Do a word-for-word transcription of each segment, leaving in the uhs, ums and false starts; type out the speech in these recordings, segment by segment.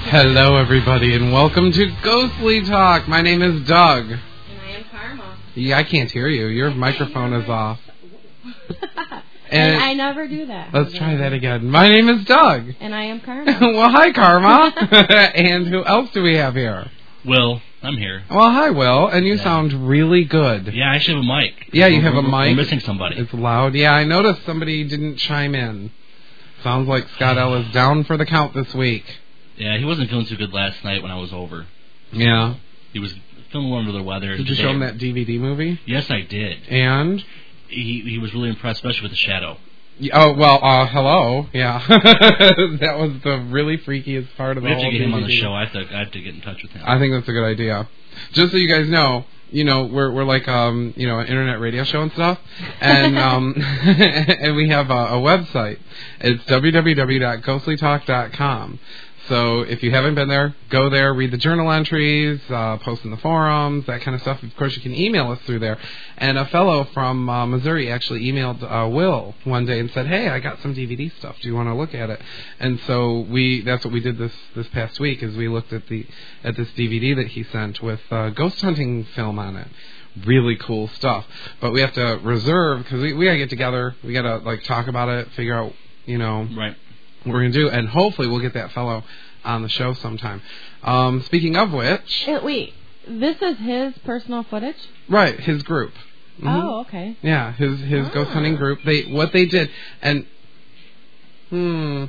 Hello, everybody, and welcome to Ghostly Talk. My name is Doug. And I am Karma. Yeah, I can't hear you. Your microphone is off. And, and I never do that. Let's try that again. My name is Doug. And I am Karma. Well, hi, Karma. And who else do we have here? Will, I'm here. Well, hi, Will. And you yeah. sound really good. Yeah, I actually have a mic. Yeah, you have we're, a mic. We're missing somebody. It's loud. Yeah, I noticed somebody didn't chime in. Sounds like Scott L is down for the count this week. Yeah, he wasn't feeling too good last night when I was over. Yeah. He was feeling a little under the weather. Did you show him that D V D movie? Yes, I did. And? He he was really impressed, especially with the shadow. Oh, well, uh, hello. Yeah. That was the really freakiest part of the we whole have to get D V D. him on the show. I have, to, I have to get in touch with him. I think that's a good idea. Just so you guys know, you know, we're we're like um you know an internet radio show and stuff, and um and we have a, a website. It's w w w dot ghostly talk dot com. So if you haven't been there, go there, read the journal entries, uh, post in the forums, that kind of stuff. Of course, you can email us through there. And a fellow from uh, Missouri actually emailed uh, Will one day and said, "Hey, I got some D V D stuff. Do you want to look at it?" And so we that's what we did this this past week is we looked at the at this D V D that he sent with uh, ghost hunting film on it. Really cool stuff. But we have to reserve because we we gotta get together. We gotta like talk about it, figure out you know. Right. What we're going to do, and hopefully we'll get that fellow on the show sometime. Um, speaking of which... Uh, wait, this is his personal footage? Right, his group. Mm-hmm. Oh, okay. Yeah, his his ah. ghost hunting group. They What they did, and... Hmm...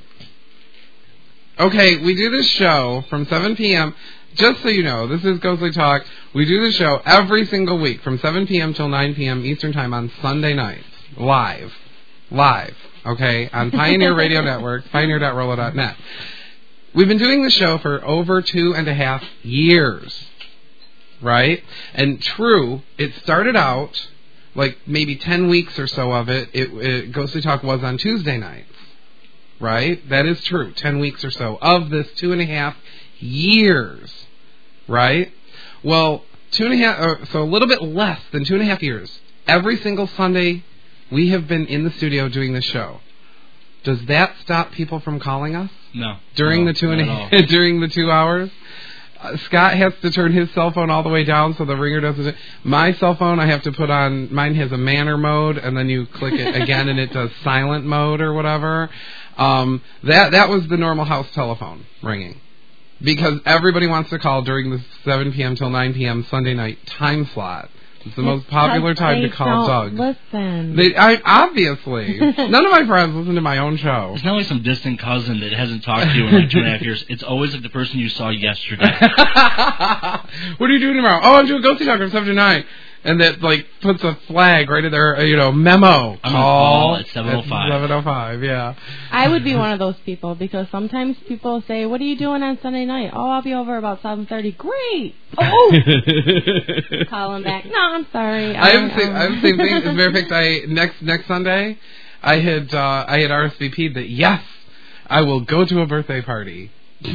Okay, we do this show from seven p.m., just so you know, this is Ghostly Talk. We do the show every single week from seven p.m. till nine p.m. Eastern Time on Sunday nights, live. Live. Okay, on Pioneer Radio Network, pioneer dot rolo dot net. We've been doing the show for over two and a half years, right? And true, it started out, like maybe ten weeks or so of it, it, it Ghostly Talk was on Tuesday nights, right? That is true, ten weeks or so of this two and a half years, right? Well, two and a half, uh, so a little bit less than two and a half years, every single Sunday we have been in the studio doing the show. Does that stop people from calling us? No. During no, the two and a, during the two hours, uh, Scott has to turn his cell phone all the way down so the ringer doesn't. My cell phone, I have to put on. Mine has a manner mode, and then you click it again, and it does silent mode or whatever. Um, that that was the normal house telephone ringing, because everybody wants to call during the seven p.m. till nine p.m. Sunday night time slot. It's the most popular time to call Doug. Listen. They, I, obviously. None of my friends listen to my own show. It's not like some distant cousin that hasn't talked to you in like two and a half years. It's always like the person you saw yesterday. What are you doing tomorrow? Oh, I'm doing Ghostly Talk from seven to nine. And that, like, puts a flag right in there, you know, memo. I'm going to call at seven oh five. seven oh five, yeah. I would be one of those people, because sometimes people say, what are you doing on Sunday night? Oh, I'll be over about seven thirty. Great. Oh. Call him back. No, I'm sorry. I, I have the same, I have the same thing. As a matter of fact, I, next, next Sunday, I had, uh, I had R S V P'd that, yes, I will go to a birthday party.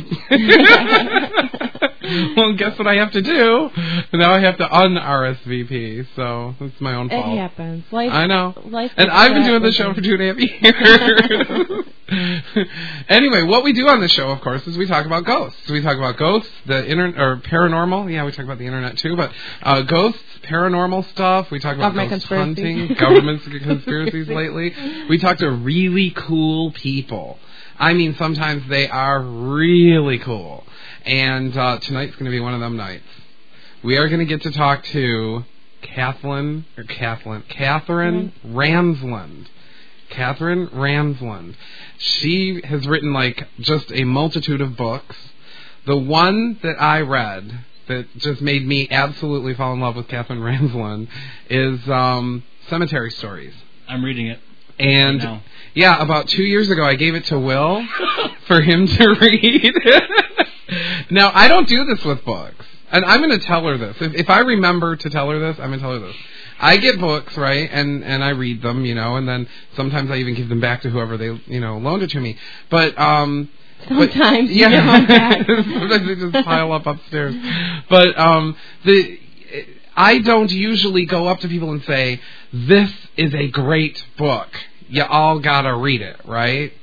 Well, guess what I have to do? Now I have to un-R S V P, so that's my own fault. It happens. Life, I know. Life and I've been doing the show for two and a half years. Anyway, what we do on the show, of course, is we talk about ghosts. We talk about ghosts, the internet, or paranormal. Yeah, we talk about the internet too, but uh, ghosts, paranormal stuff. We talk about ghost hunting, government conspiracies lately. We talk to really cool people. I mean, sometimes they are really cool. And uh, tonight's going to be one of them nights. We are going to get to talk to Kathleen, or Kathleen, Catherine mm-hmm. Ramsland. Catherine Ramsland. She has written, like, just a multitude of books. The one that I read that just made me absolutely fall in love with Catherine Ramsland is um, Cemetery Stories. I'm reading it. And, right yeah, about two years ago, I gave it to Will for him to read. Now, I don't do this with books. And I'm going to tell her this. If, if I remember to tell her this, I'm going to tell her this. I get books, right, and, and I read them, you know, and then sometimes I even give them back to whoever they, you know, loaned it to me. But, um... Sometimes but, yeah, you give them back. Sometimes they just pile up upstairs. But, um, the... I don't usually go up to people and say, this is a great book. You all gotta read it, right?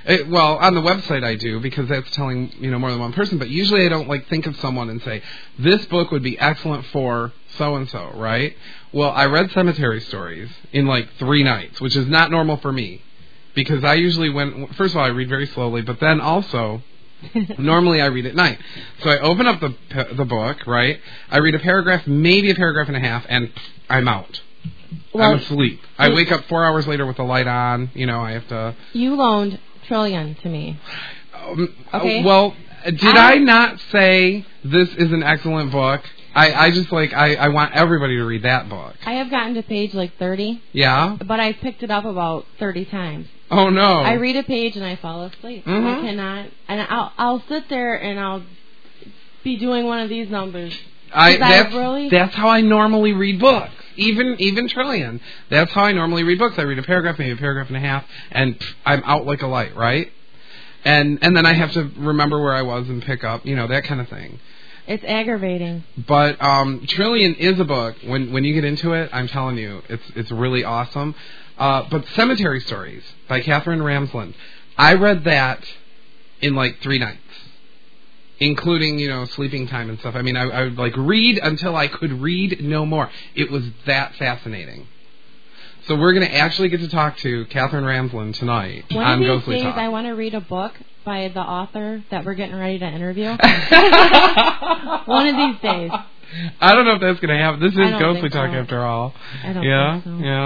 It, well, on the website I do, because that's telling, you know, more than one person, but usually I don't, like, think of someone and say, this book would be excellent for so-and-so, right? Well, I read Cemetery Stories in, like, three nights, which is not normal for me, because I usually, when, first of all, I read very slowly, but then also, normally I read at night. So I open up the the book, right? I read a paragraph, maybe a paragraph and a half, and I'm out. Well, I'm asleep. I wake up four hours later with the light on, you know, I have to... You loaned Trillion to me. Um, okay. Well, did I, I not say this is an excellent book? I, I just, like, I, I want everybody to read that book. I have gotten to page, like, thirty. Yeah? But I picked it up about thirty times. Oh, no. I read a page and I fall asleep. Mm-hmm. I cannot... And I'll, I'll sit there and I'll be doing one of these numbers. I, that's, I really... that's how I normally read books. Even even Trillion. That's how I normally read books. I read a paragraph, maybe a paragraph and a half, and pff, I'm out like a light, right? And and then I have to remember where I was and pick up, you know, that kind of thing. It's aggravating. But um, Trillion is a book. When when you get into it, I'm telling you, it's it's really awesome. Uh, but Cemetery Stories by Katherine Ramsland. I read that in like three nights. Including, you know, sleeping time and stuff. I mean, I, I would, like, read until I could read no more. It was that fascinating. So we're going to actually get to talk to Katherine Ramsland tonight One on of these Ghostly days, Talk. I want to read a book by the author that we're getting ready to interview. One of these days. I don't know if that's going to happen. This is Ghostly Talk so. after all. I don't yeah,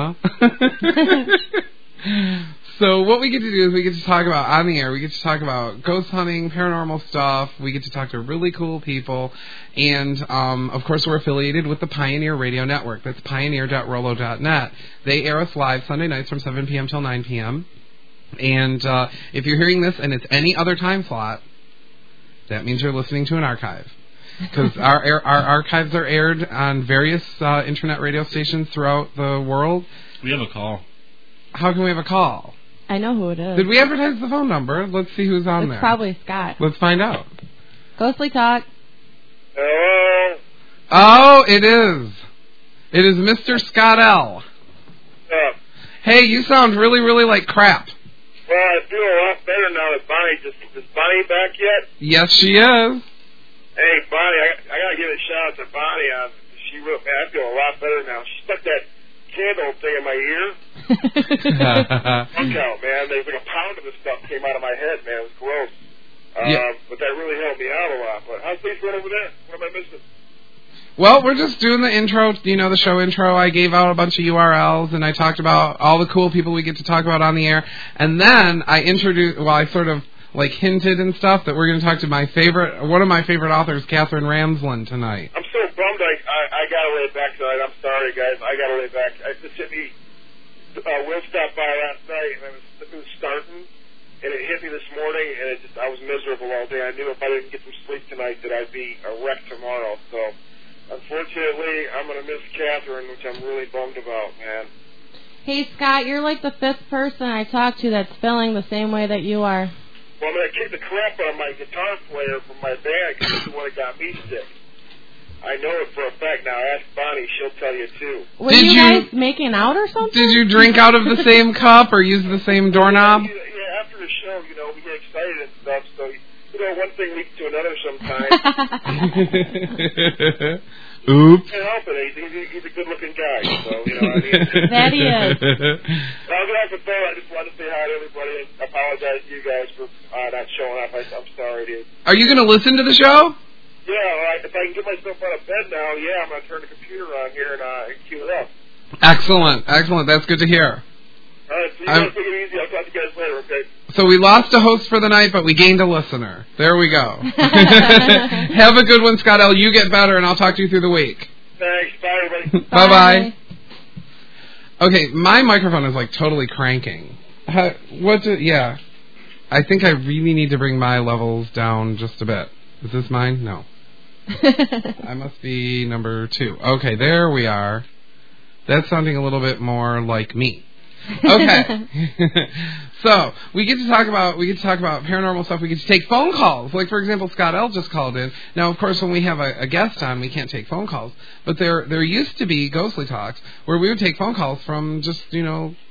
think so. Yeah. So what we get to do is we get to talk about, on the air, we get to talk about ghost hunting, paranormal stuff. We get to talk to really cool people. And, um, of course, we're affiliated with the Pioneer Radio Network. That's pioneer dot rollo dot net. They air us live Sunday nights from seven p.m. till nine p.m. And uh, if you're hearing this and it's any other time slot, that means you're listening to an archive. Because our, air, our archives are aired on various uh, internet radio stations throughout the world. We have a call. How can we have a call? I know who it is. Did we advertise the phone number? Let's see who's on it's there. It's probably Scott. Let's find out. Ghostly Talk. Hello? Oh, it is. It is Mister Scott L. Yeah. Hey, you sound really, really like crap. Well, I feel a lot better now that Bonnie just... Is Bonnie back yet? Yes, she is. Hey, Bonnie, I, I got to give a shout out to Bonnie. Uh, she wrote, man, I feel a lot better now. She stuck that candle thing in my ear. Funk out, man. There's like a pound of this stuff came out of my head, man. It was gross. Um, yeah. But that really helped me out a lot. But how's things going over there? What am I missing? Well, we're just doing the intro, you know, the show intro. I gave out a bunch of U R Ls, and I talked about all the cool people we get to talk about on the air. And then I introduced, well, I sort of, like, hinted and stuff that we're going to talk to my favorite, one of my favorite authors, Katherine Ramsland, tonight. I'm so bummed I, I, I got to lay back tonight. I'm sorry, guys. I got to lay back. I just hit me, uh, Will stopped by last night, and it was, it was starting, and it hit me this morning, and it just, I was miserable all day. I knew if I didn't get some sleep tonight that I'd be a wreck tomorrow, so... Unfortunately, I'm going to miss Katherine, which I'm really bummed about, man. Hey, Scott, you're like the fifth person I talked to that's feeling the same way that you are. Well, I'm going to kick the crap out of my guitar player from my band because he's the one that got me sick. I know it for a fact. Now, ask Bonnie. She'll tell you, too. Were Did you, you guys making out or something? Did you drink out of the same cup or use the same doorknob? Yeah, yeah, after the show, you know, we get excited and stuff, so... You know, one thing leads to another sometimes. Oops. Can't help it. He's, he's a good-looking guy, so, you know what I mean? That he is. Well, I'm going to have to go. I just wanted to say hi to everybody and apologize to you guys for uh, not showing up. I, I'm sorry, dude. Are you going to listen to the show? Yeah, all right. If I can get myself out of bed now, yeah, I'm going to turn the computer on here and, uh, and cue it up. Excellent. Excellent. That's good to hear. All right, so you guys take it easy. I'll talk to you guys later, okay? So we lost a host for the night, but we gained a listener. There we go. Have a good one, Scott L. You get better, and I'll talk to you through the week. Thanks. Bye, everybody. Bye-bye. Okay, my microphone is, like, totally cranking. How, what do, yeah. I think I really need to bring my levels down just a bit. Is this mine? No. I must be number two. Okay, there we are. That's sounding a little bit more like me. Okay. So we get to talk about we get to talk about paranormal stuff. We get to take phone calls. Like, for example, Scott L just called in. Now, of course, when we have a, a guest on, we can't take phone calls. But there there used to be Ghostly Talks where we would take phone calls from just, you know,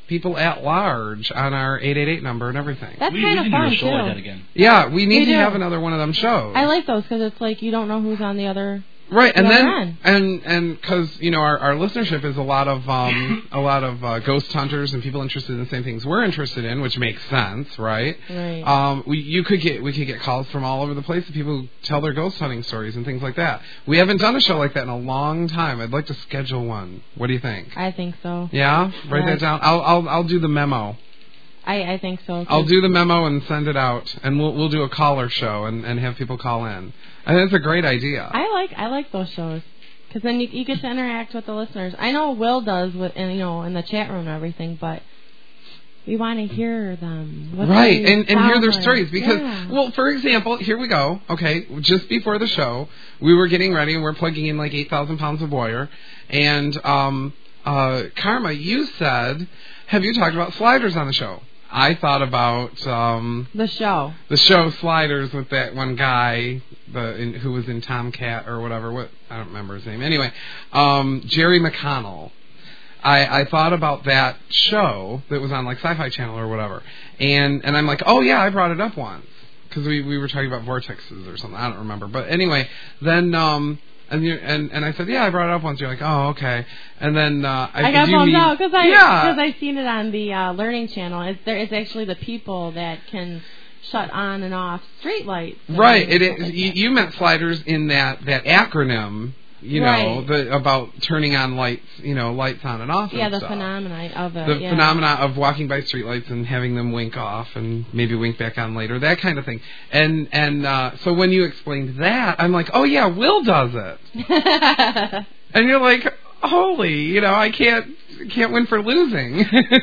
people at large on our eight eight eight number and everything. That's we, kind we of can do fun a show too. like that again. Yeah, we need We to do. have another one of them shows. I like those because it's like you don't know who's on the other. Right, and the then other end. and and because you know our, our listenership is a lot of um a lot of uh, ghost hunters and people interested in the same things we're interested in, which makes sense, right? Right. Um, we you could get we could get calls from all over the place of people who tell their ghost hunting stories and things like that. We haven't done a show like that in a long time. I'd like to schedule one. What do you think? I think so. Yeah, write Yes. that down. I'll I'll I'll do the memo. I, I think so. I'll too. do the memo and send it out, and we'll we'll do a caller show and, and have people call in. I think that's a great idea. I like I like those shows because then you, you get to interact with the listeners. I know Will does with and you know in the chat room and everything, but we want to hear them. What Right, they and, and hear sound their like. stories because, Yeah. well, for example, here we go. Okay, just before the show, we were getting ready and we're plugging in like eight thousand pounds of wire, and um, uh, Karma, you said, have you talked about sliders on the show? I thought about um, the show. the show Sliders with that one guy, the in, who was in Tomcat or whatever. What I don't remember his name. Anyway, um, Jerry McConnell. I, I thought about that show that was on like Sci-Fi Channel or whatever, and and I'm like, oh yeah, I brought it up once because we we were talking about vortexes or something. I don't remember, but anyway, then um. And, you and and I said, yeah, I brought it up once. You're like, oh, okay. And then uh, I, I got said, you bummed mean, out because I yeah. because I seen it on the uh, Learning Channel. It's there is actually the people that can shut on and off street lights. and Right. It stuff is. like You, that. you meant sliders in that, that acronym, you know, Right. the, about turning on lights, you know, lights on and off. Yeah, and the stuff. phenomena of it. The yeah. phenomena of walking by streetlights and having them wink off and maybe wink back on later, that kind of thing. And and uh, so when you explained that, I'm like, oh yeah, Will does it. And you're like, holy, you know, I can't can't win for losing.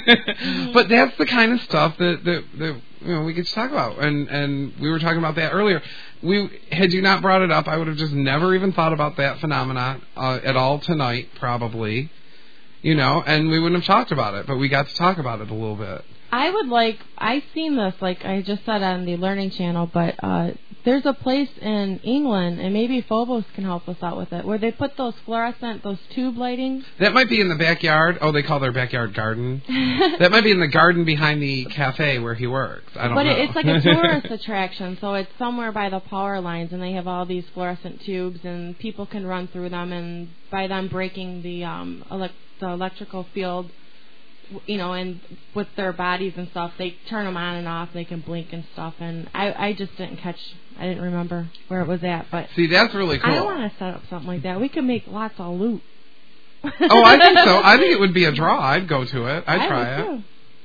But that's the kind of stuff that, that, that you know we get to talk about. And and we were talking about that earlier. We had you not brought it up, I would have just never even thought about that phenomenon uh, at all tonight, probably. You know, and we wouldn't have talked about it, but we got to talk about it a little bit. I would like, I've seen this, like I just said on the Learning Channel, but uh, there's a place in England, and maybe Phobos can help us out with it, where they put those fluorescent, those tube lighting. That might be in the backyard. Oh, they call their backyard garden. That might be in the garden behind the cafe where he works. I don't but know. But it's like a tourist attraction, so it's somewhere by the power lines, and they have all these fluorescent tubes, and people can run through them, and by them breaking the um, elec- the electrical field, you know, and with their bodies and stuff, they turn them on and off. They can blink and stuff. And I, I just didn't catch. I didn't remember where it was at. But see, that's really cool. I want to set up something like that. We could make lots of loot. Oh, I think so. I think it would be a draw. I'd go to it. I'd I try would it. too.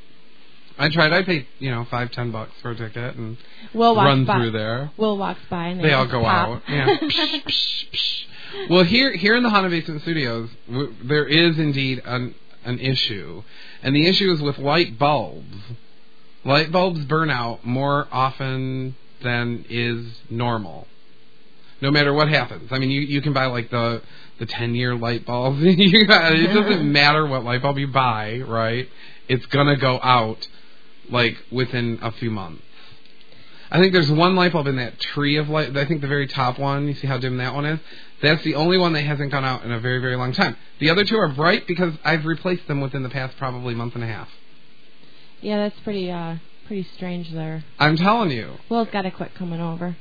I'd try it. I'd pay, you know, five, ten bucks for a ticket and Will walks run by. through there. Will walks by and they, They all just go pop. out. Yeah. Psh, psh, psh. Well, here, here in the Haunted Basement Studios, w- there is indeed an an issue, and the issue is with light bulbs. Light bulbs burn out more often than is normal, no matter what happens. I mean, you, you can buy like the the ten year light bulb. You got, it doesn't matter what light bulb you buy, right? It's gonna go out like within a few months. I think there's one light bulb in that tree of light. I think the very top one. You see how dim that one is? That's the only one that hasn't gone out in a very, very long time. The other two are bright because I've replaced them within the past probably month and a half. Yeah, that's pretty uh pretty strange there. I'm telling you. Will's got to quit coming over.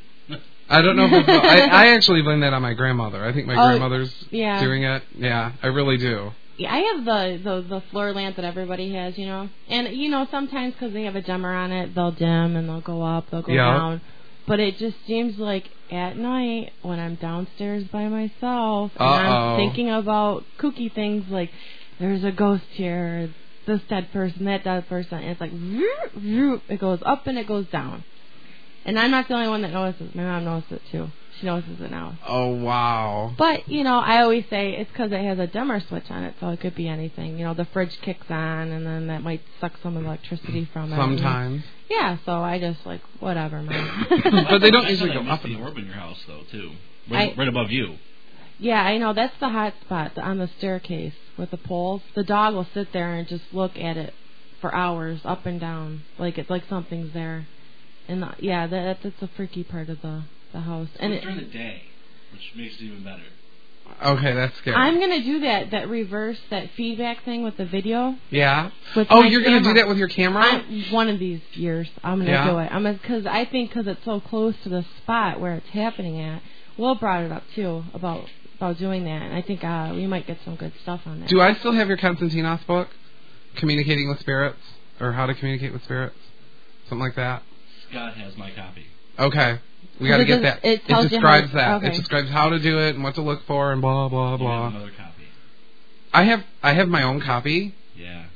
I don't know if it's, I, I actually blame that on my grandmother. I think my Oh, grandmother's yeah. doing it. Yeah, I really do. Yeah, I have the, the the floor lamp that everybody has, you know. And, you know, sometimes because they have a dimmer on it, they'll dim and they'll go up, they'll go Yeah. down. But it just seems like at night when I'm downstairs by myself and Uh-oh. I'm thinking about kooky things like there's a ghost here, this dead person, that dead person, and it's like vroom, vroom, it goes up and it goes down. And I'm not the only one that notices. My mom notices it too. She notices it now. Oh, wow. But, you know, I always say it's because it has a dimmer switch on it, so it could be anything. You know, the fridge kicks on, and then that might suck some electricity from it. Sometimes. Yeah, so I just, like, whatever, man. But they don't I usually saw go that up misty and orb in your house, though, too. Right, I- right above you. Yeah, I know. That's the hot spot on the staircase with the poles. The dog will sit there and just look at it for hours, up and down, like it's like something's there. And, the, yeah, that, that's a freaky part of the, the house. It's And like it, during the day, which makes it even better. Okay, that's scary. I'm gonna do that. That reverse, that feedback thing with the video. Yeah. With Oh, my you're gonna camera. do that with your camera? I'm, one of these years, I'm gonna Yeah. do it. I'm because I think because it's so close to the spot where it's happening at. Will brought it up too about about doing that, and I think uh, we might get some good stuff on that. Do I still have your Konstantinos book, Communicating with Spirits, or How to Communicate with Spirits, something like that? Scott has my copy. Okay. We got to It get does- that. it tells you describes how- that. okay. It describes how to do it and what to look for and blah blah You blah. have another copy. I have I have my own copy. Yeah.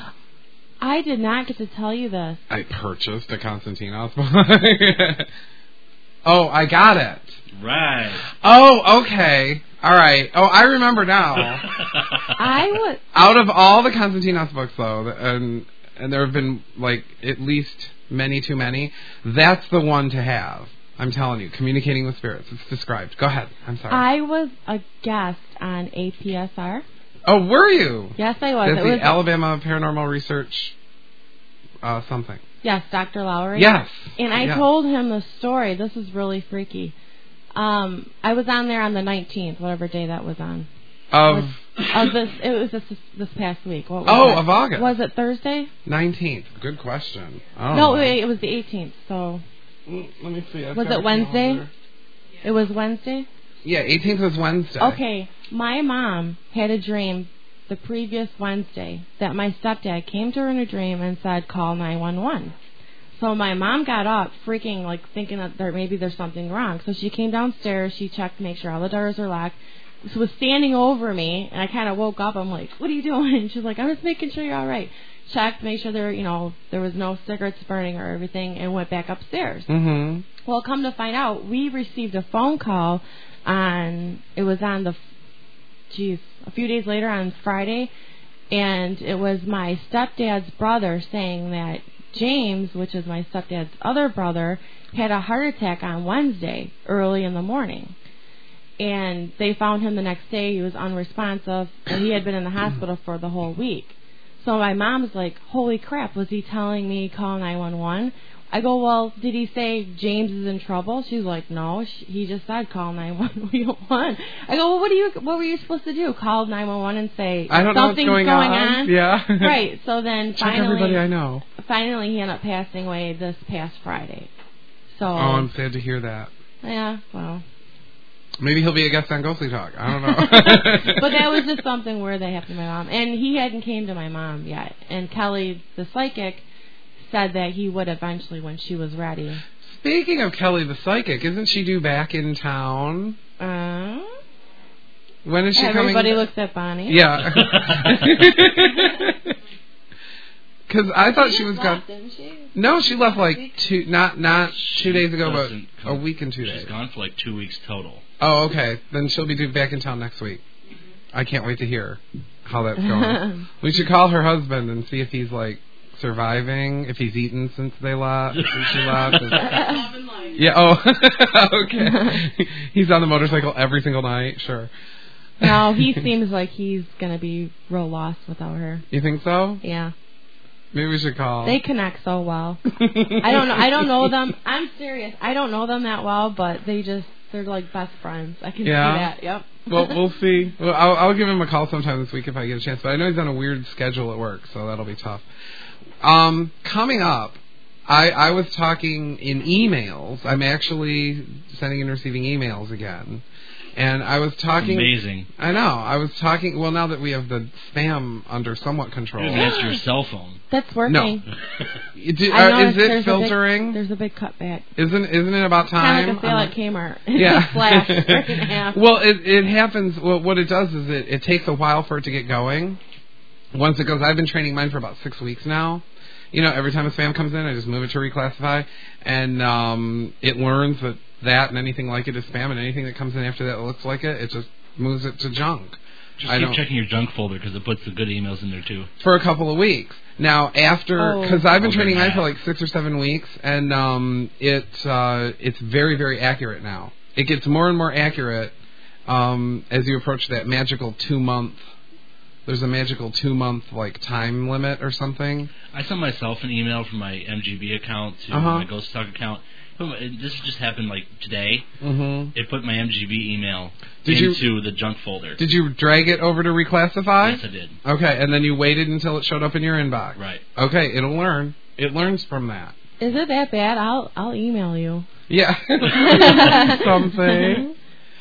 I did not get to tell you this. I purchased a Konstantinos book. Oh, I got it. Right. Oh, okay. All right. Oh, I remember now. I was. Out of all the Konstantinos books, though, and and there have been like at least many too many. That's the one to have. I'm telling you, Communicating with Spirits. It's described. Go ahead. I'm sorry. I was a guest on A P S R. Oh, were you? Yes, I was. That's it the was Alabama Paranormal Research uh, something. yes, Doctor Lowry. Yes. And I yes. told him the story. This is really freaky. Um, I was on there on the nineteenth, whatever day that was on. Of Of this, it was this this past week. What was Oh, that? of August. Was it Thursday? nineteenth. Good question. I don't No, know. wait, it was the eighteenth. So Mm, Let me see. I've was got it a Wednesday? calendar. It was Wednesday. Yeah, eighteenth was Wednesday. Okay, my mom had a dream the previous Wednesday that my stepdad came to her in a dream and said, call nine one one. So my mom got up, freaking, like, thinking that there maybe there's something wrong. So she came downstairs, she checked to make sure all the doors were locked. She was standing over me, and I kind of woke up. I'm like, what are you doing? And she's like, I'm just making sure you're all right. Checked, make sure there, you know, there was no cigarettes burning or everything, and went back upstairs. Mm-hmm. Well, come to find out, we received a phone call on, it was on the, geez, a few days later on Friday, and it was my stepdad's brother saying that James, which is my stepdad's other brother, had a heart attack on Wednesday, early in the morning. And they found him the next day, he was unresponsive, and he had been in the hospital for the whole week. So my mom's like, holy crap, was he telling me call nine one one? I go, well, did he say James is in trouble? She's like, no, he just said call nine one one. I go, well, what do you, what were you supposed to do? Call nine one one and say I don't know what's something's going, going on. on? Yeah. Right. So then Check everybody finally, I know. finally he ended up passing away this past Friday. So Oh, I'm sad to hear that. yeah, well. Maybe he'll be a guest on Ghostly Talk. I don't know. But that was just something weird that happened to my mom. And he hadn't came to my mom yet. And Kelly, the psychic, said that he would eventually when she was ready. Speaking of Kelly the Psychic, isn't she due back in town? Uh, When is she coming? everybody looks at Bonnie. Yeah. Because I thought she was gone. Didn't she? No, she left like two, not not two days ago, but Doesn't a come- week and two She's days. gone for like two weeks total. Oh, okay. Then she'll be due back in town next week. I can't wait to hear how that's going. We should call her husband and see if he's like surviving, if he's eaten since they left, since she left. Yeah. Oh, okay. He's on the motorcycle every single night. Sure. No, he seems like he's going to be real lost without her. You think so? Yeah. Maybe we should call. They connect so well. I don't know. I don't know them. I'm serious. I don't know them that well, but they just, they're like best friends. I can Yeah? see that. Yep. Well, we'll see. Well, I'll, I'll give him a call sometime this week if I get a chance. But I know he's on a weird schedule at work, so that'll be tough. Um, coming up, I, I was talking in emails. I'm actually sending and receiving emails again. And I was talking... Amazing. I know. I was talking... Well, now that we have the spam under somewhat control... You answer your cell phone. That's working. No. Do, I uh, noticed is it there's filtering? A big, there's a big cutback. Isn't isn't it about time? Kind of like a sale I'm at Kmart. Yeah. Flash. Right in half. Well, it it happens. Well, what it does is it, it takes a while for it to get going. Once it goes, I've been training mine for about six weeks now. You know, every time a spam comes in, I just move it to reclassify, and um, it learns that that and anything like it is spam, and anything that comes in after that that looks like it, it just moves it to junk. Just I keep don't- checking your junk folder because it puts the good emails in there too. For a couple of weeks. Now, after, Oh. because I've been Oh, training good mine for math. like six or seven weeks, and um, it uh, it's very, very accurate now. It gets more and more accurate um, as you approach that magical two-month, there's a magical two-month, like, time limit or something. I sent myself an email from my M G B account to Uh-huh. my Ghost Talk account, put my, this just happened like today. Mm-hmm. It put my M G B email Did into you, the junk folder. Did you drag it over to reclassify? Yes, I did. Okay, and then you waited until it showed up in your inbox. Right. Okay, it'll learn. It learns from that. Is it that bad? I'll I'll email you. Yeah. Something.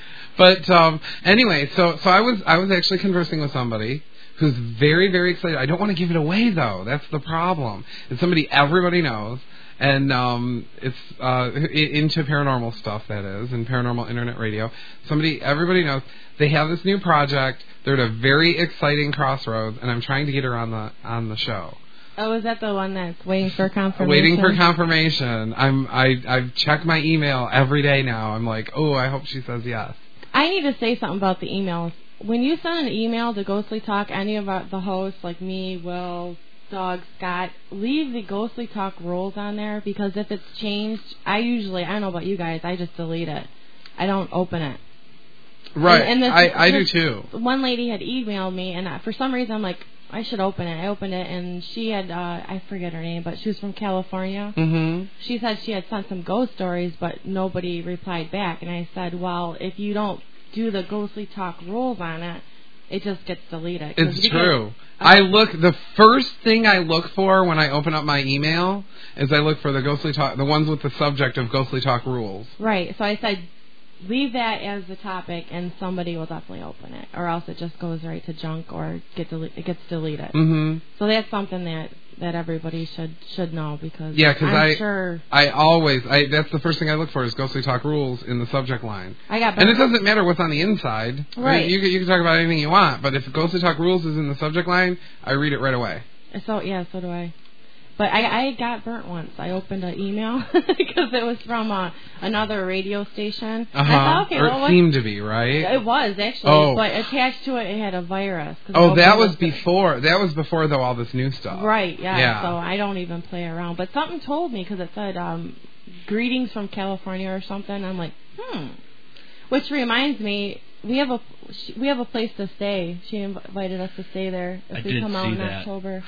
But um, anyway, so so I was I was actually conversing with somebody who's very, very excited. I don't want to give it away, though. That's the problem. It's somebody everybody knows, and um, it's uh, into paranormal stuff, that is, and paranormal internet radio. Somebody everybody knows. They have this new project. They're at a very exciting crossroads, and I'm trying to get her on the on the show. Oh, is that the one that's waiting for confirmation? Waiting for confirmation. I'm I I've checked my email every day now. I'm like, oh, I hope she says yes. I need to say something about the emails. When you send an email to Ghostly Talk, any of our, the hosts, like me, Will, Doug, Scott, leave the Ghostly Talk rules on there, because if it's changed, I usually, I don't know about you guys, I just delete it. I don't open it. Right. And, and this, I, I do this, too. One lady had emailed me, and I, for some reason I'm like, I should open it. I opened it, and she had, uh, I forget her name, but she was from California. Mm-hmm. She said she had sent some ghost stories, but nobody replied back. And I said, well, if you don't do the Ghostly Talk rules on it, it just gets deleted. It's because, true. Uh, I look, the first thing I look for when I open up my email is I look for the Ghostly Talk, the ones with the subject of Ghostly Talk rules. Right. So I said, leave that as the topic, and somebody will definitely open it, or else it just goes right to junk or get dele- it gets deleted. Mm-hmm. So that's something that, that everybody should should know, because yeah, cause I'm I, sure I always, I that's the first thing I look for is Ghostly Talk rules in the subject line. I got and it doesn't matter what's on the inside. Right. I mean, you, you can talk about anything you want, but if Ghostly Talk rules is in the subject line, I read it right away. So yeah, so do I. But I, I got burnt once. I opened an email because it was from uh, another radio station. Uh huh. I thought, okay, or well, it what? seemed to be, right? It was actually, Oh. but attached to it, it had a virus. Oh, that was the, before. That was before though all this new stuff. Right. Yeah. Yeah. So I don't even play around. But something told me, because it said um, "greetings from California" or something. I'm like, hmm. Which reminds me, we have a we have a place to stay. She invited us to stay there if I we did come out see in that. October.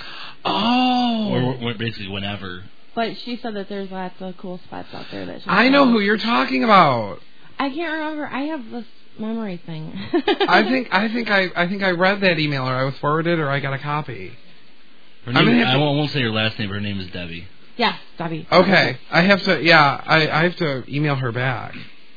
Oh. Or, or basically whenever. But she said that there's lots of cool spots out there that she I know who you're talking about. I can't remember. I have this memory thing. I think I think I I think I read that email, or I was forwarded, or I got a copy. Her I'm name, gonna have I to- won't, won't say her last name, but her name is Debbie. Yes, Debbie. Okay, I have to. Yeah, I I have to email her back.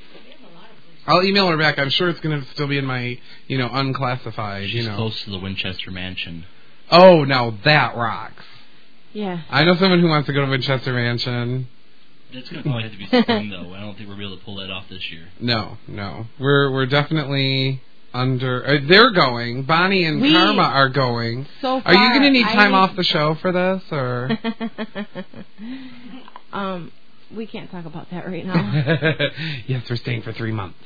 I'll email her back. I'm sure it's going to still be in my, you know, unclassified. She's you know. close to the Winchester Mansion. Oh, now that rocks. Yeah. I know someone who wants to go to Winchester Mansion. It's going to probably have to be spring, though. I don't think we'll be able to pull that off this year. No, no, we're we're definitely under. Uh, they're going. Bonnie and We- Karma are going. So far, Are you going to need I time need- off the show for this, or? um, we can't talk about that right now. Yes, we're staying for three months.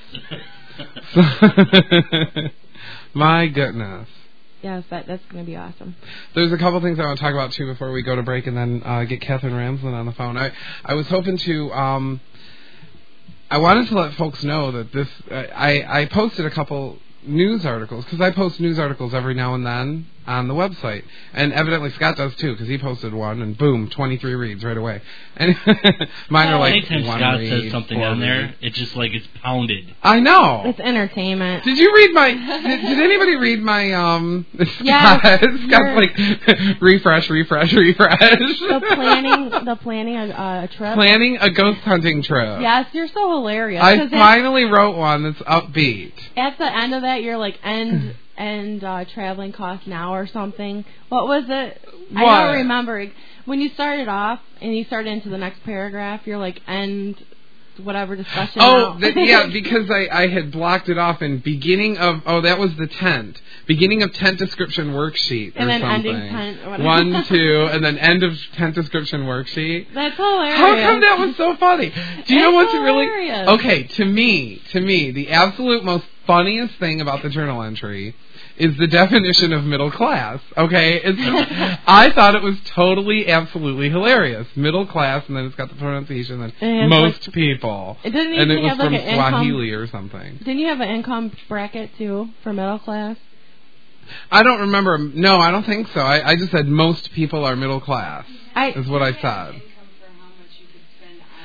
My goodness. Yes, that that's going to be awesome. There's a couple things I want to talk about, too, before we go to break and then uh, get Catherine Ramsland on the phone. I, I was hoping to... Um, I wanted to let folks know that this... Uh, I, I posted a couple news articles, because I post news articles every now and then on the website. And evidently Scott does, too, because he posted one, and boom, twenty-three reads right away. And mine are like Anytime one Scott read, says something four on there, read. it's just like it's pounded. I know. It's entertainment. Did you read my... Did, did anybody read my... um? Yes, Scott, Scott's you're- like, refresh, refresh, refresh. The planning, the planning a, a trip. Planning a ghost hunting trip. Yes, you're so hilarious. I 'cause finally wrote one that's upbeat. at, at the end of that, you're like end end uh, traveling costs now or something. What was it? I What? don't remember. When you started off and you started into the next paragraph, you're like end whatever discussion. Oh, now. th- yeah, because I, I had blocked it off in beginning of, oh, that was the tent. Beginning of tent description worksheet or And then something. ending tent, whatever. One, two, and then end of tent description worksheet. That's hilarious. How come that was so funny? Do you know It's what's really... hilarious. Okay, to me, to me, the absolute most funniest thing about the journal entry is the definition of middle class, okay? It's, I thought it was totally, absolutely hilarious. Middle class, and then it's got the pronunciation, and And it's most like- people. It didn't And it even was have like from an income. Swahili or something. Didn't you have an income bracket too for middle class? I don't remember. No, I don't think so. I, I just said most people are middle class, I is what I said.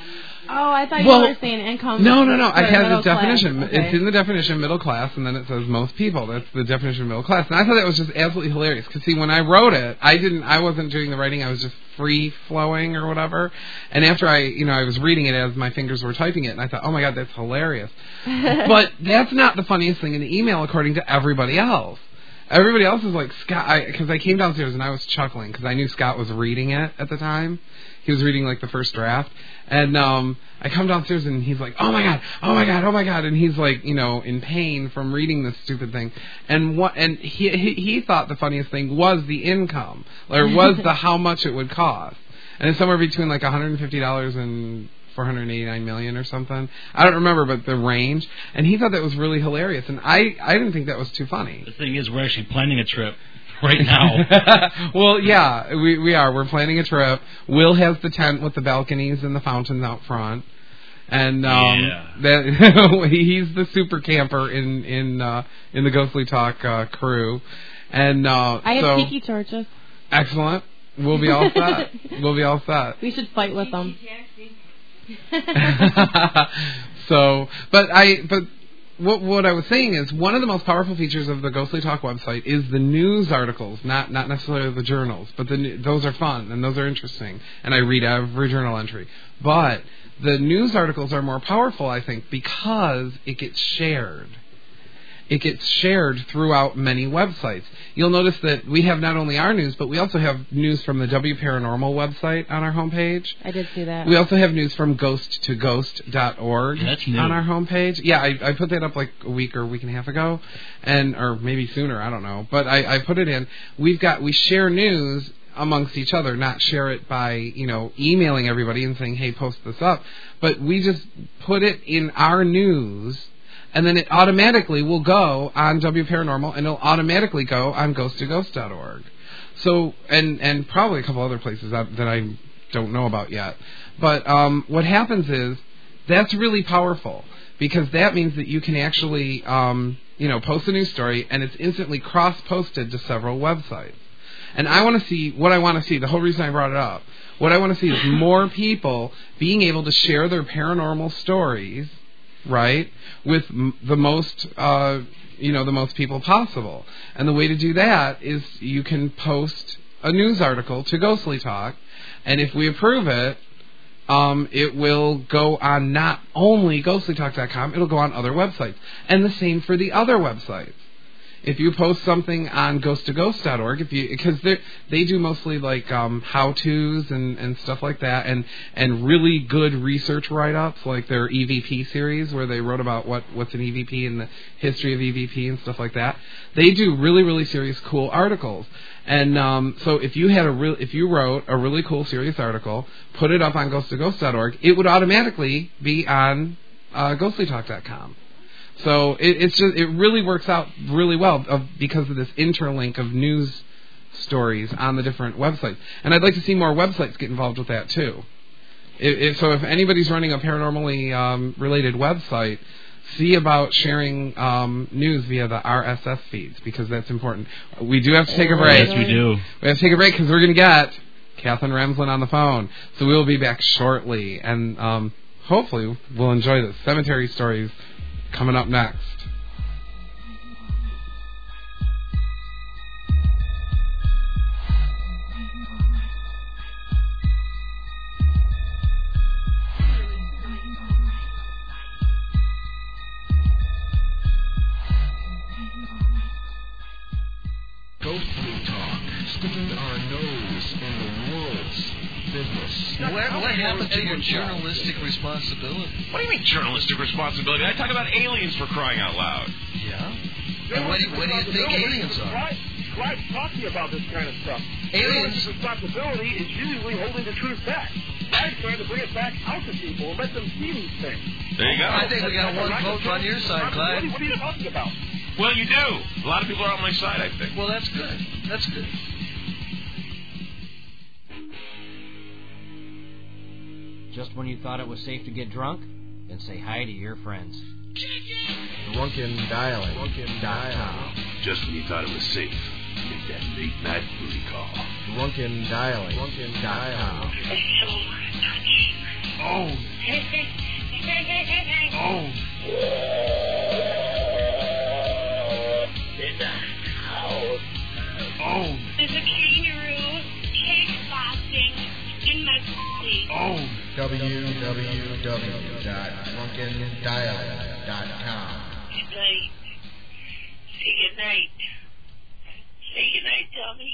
Oh, I thought Well, you were saying income. No, no, no. I for had middle the definition. class. Okay. It's in the definition, middle class, and then it says most people. That's the definition of middle class. And I thought that was just absolutely hilarious. Because, see, when I wrote it, I didn't, I wasn't doing the writing. I was just free-flowing or whatever. And after I, you know, I was reading it as my fingers were typing it, and I thought, oh, my God, that's hilarious. But that's not the funniest thing in the email, according to everybody else. Everybody else is like, Scott, because I, I came downstairs and I was chuckling because I knew Scott was reading it at the time. He was reading, like, the first draft. And um, I come downstairs and he's like, oh, my God, oh, my God, oh, my God. And he's, like, you know, in pain from reading this stupid thing. And what? And he, he he thought the funniest thing was the income, or was the how much it would cost. And it's somewhere between, like, one hundred fifty dollars and four hundred eighty-nine million dollars or something. I don't remember, but the range. And he thought that was really hilarious. And I, I didn't think that was too funny. The thing is, we're actually planning a trip right now. Well, yeah, we we are. We're planning a trip. Will has the tent with the balconies and the fountains out front. And um, yeah. that he's the super camper in in uh, in the Ghostly Talk uh, crew. And uh, I have so, tiki torches. Excellent. We'll be all set. We'll be all set. We should fight with them. So, but I, but what what I was saying is one of the most powerful features of the Ghostly Talk website is the news articles, not not necessarily the journals, but the those are fun and those are interesting, and I read every journal entry. But the news articles are more powerful, I think, because it gets shared. It gets shared throughout many websites. You'll notice that we have not only our news, but we also have news from the W Paranormal website on our homepage. I did see that. We also have news from ghost to ghost dot org That's new. on our homepage. Yeah, I, I put that up like a week or a week and a half ago, and or maybe sooner, I don't know. But I, I put it in. We've got we share news amongst each other, not share it by, you know, emailing everybody and saying, hey, post this up. But we just put it in our news. And then it automatically will go on W Paranormal, and it'll automatically go on ghost to ghost dot org. So, and and probably a couple other places that, that I don't know about yet. But um, what happens is that's really powerful because that means that you can actually, um, you know, post a news story, and it's instantly cross-posted to several websites. And I want to see what I want to see. The whole reason I brought it up, what I want to see is more people being able to share their paranormal stories. Right, with m- the most, uh, you know, the most people possible. And the way to do that is you can post a news article to Ghostly Talk, and if we approve it, um, it will go on not only ghostly talk dot com, it'll go on other websites. And the same for the other websites. If you post something on ghost to ghost dot org, if you because they they do mostly like um, how-tos and, and stuff like that, and and really good research write-ups, like their E V P series where they wrote about what, what's an E V P and the history of E V P and stuff like that. They do really really serious cool articles, and um, so if you had a real if you wrote a really cool serious article, put it up on ghost to ghost dot org, it would automatically be on uh, ghostly talk dot com. So it, it's just it really works out really well of, because of this interlink of news stories on the different websites. And I'd like to see more websites get involved with that too. It, it, so if anybody's running a paranormally um, related website, see about sharing um, news via the R S S feeds because that's important. We do have to take a break. Yes, we do. We have to take a break because we're going to get Catherine Remslin on the phone. So we'll be back shortly, and um, hopefully we'll enjoy the cemetery stories coming up next. Ghostly Talk, sticking our nose in the world's business. What, what happened to your journalistic responsibility? What do you mean journalistic responsibility? I talk about aliens for crying out loud. Yeah? And what do, what do you think aliens are? Why, why talk to you about this kind of stuff? Aliens. Responsibility is usually holding the truth back. I'm trying to bring it back out to people and let them see these things. There you go. I think we got one vote on your side, Clyde. What are you talking about? Well, you do. A lot of people are on my side, I think. Well, that's good. That's good. Just when you thought it was safe to get drunk, then say hi to your friends. Drunken Dialing. Drunken Dialing. Just when you thought it was safe to make that late night booty call. Drunken Dialing. Drunken Dialing. Oh. Oh. There's a house. Oh. There's a kangaroo kickboxing in my body. Oh. w w w dot drunken dialect dot com. Good night. Say good night. Say good night, Tommy.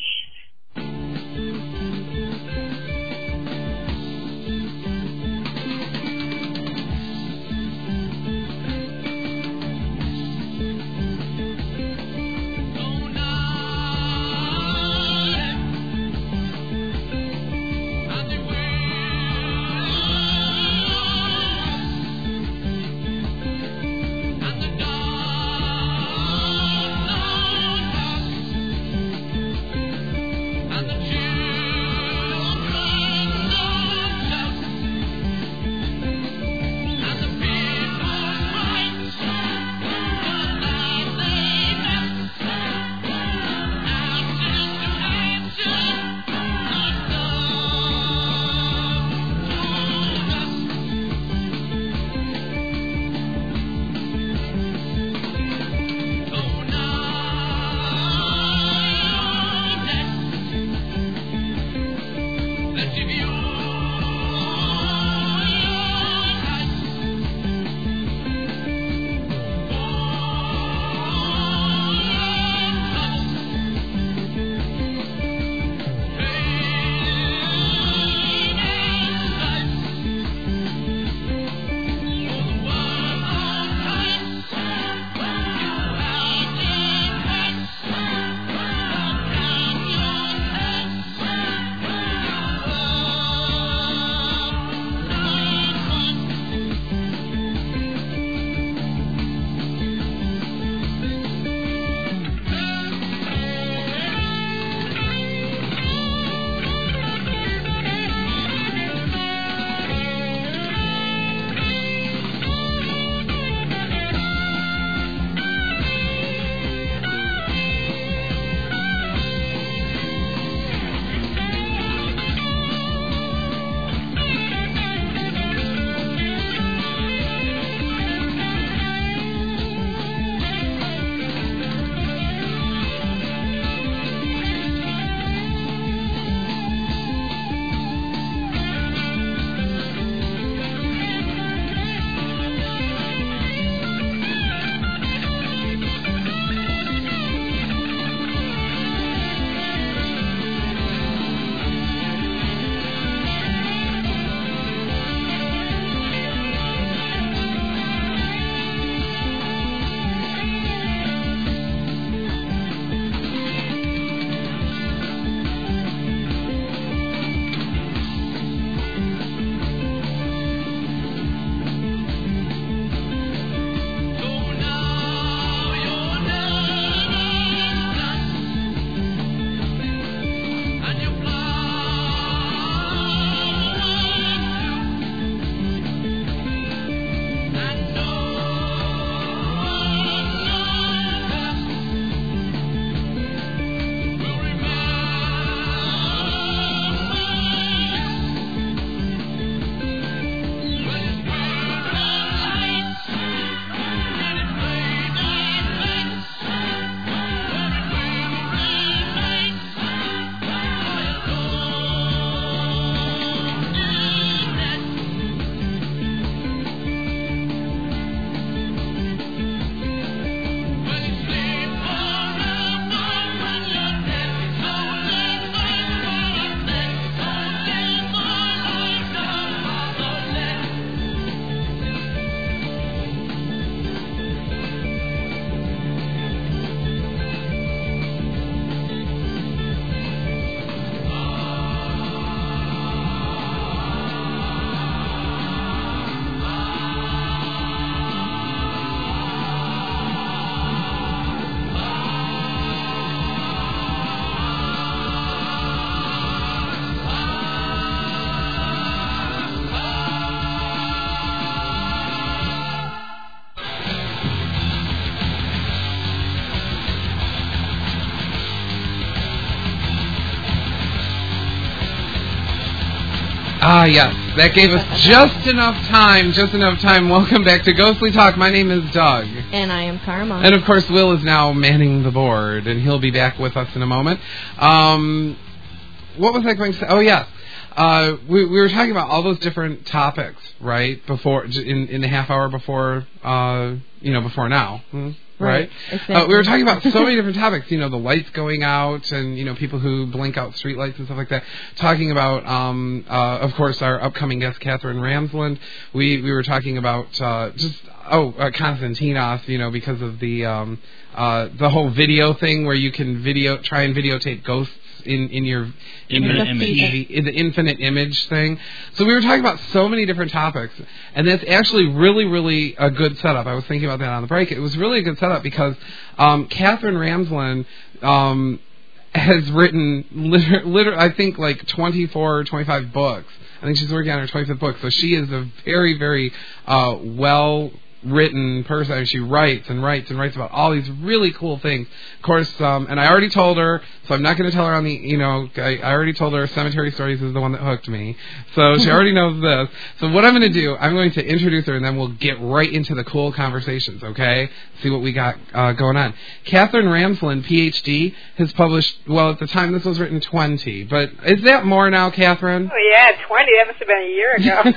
Ah, yes. That gave us just enough time, just enough time. Welcome back to Ghostly Talk. My name is Doug. And I am Karma. And, of course, Will is now manning the board, and he'll be back with us in a moment. Um, what was I going to say? Oh, yes. Uh, we, we were talking about all those different topics, right, before in, in the half hour before, uh, you know, before now. Hmm? Right. Right. Exactly. Uh, we were talking about so many different topics. You know, the lights going out, and you know, people who blink out street lights and stuff like that. Talking about, um, uh, of course, our upcoming guest, Catherine Ramsland. We we were talking about uh, just oh, uh, Konstantinos. You know, because of the um, uh, the whole video thing where you can video try and videotape ghosts in in your in Infinite your image. T V, in the infinite image thing. So we were talking about so many different topics, and that's actually really, really a good setup. I was thinking about that on the break. It was really a good setup because um, Catherine Ramsland um, has written, liter- liter- I think, like twenty-four or twenty-five books. I think she's working on her twenty-fifth book, so she is a very, very uh, well written person. I mean, she writes and writes and writes about all these really cool things. Of course, um, and I already told her, so I'm not going to tell her on the, you know, I, I already told her Cemetery Stories is the one that hooked me. So she already knows this. So what I'm going to do, I'm going to introduce her, and then we'll get right into the cool conversations, okay? See what we got uh, going on. Catherine Ramsland, P H D, has published, well, at the time this was written, twenty. But is that more now, Catherine? Oh, yeah, twenty. That must have been a year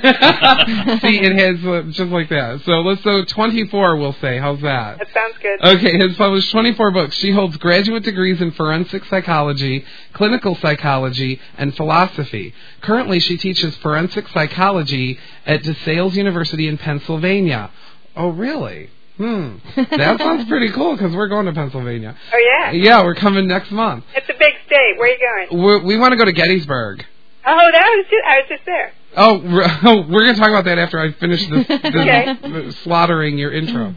ago. See, it has uh, just like that. So let's so twenty-four, we'll say. How's that? That sounds good. Okay, has published twenty-four books. She holds graduate degrees in forensic psychology, clinical psychology, and philosophy. Currently, she teaches forensic psychology at DeSales University in Pennsylvania. Oh, really? Hmm. That sounds pretty cool because we're going to Pennsylvania. Oh, yeah? Yeah, we're coming next month. It's a big state. Where are you going? We're, we want to go to Gettysburg. Oh, that was just, I was just there. Oh, we're, we're going to talk about that after I finish this, this Okay. slaughtering your intro.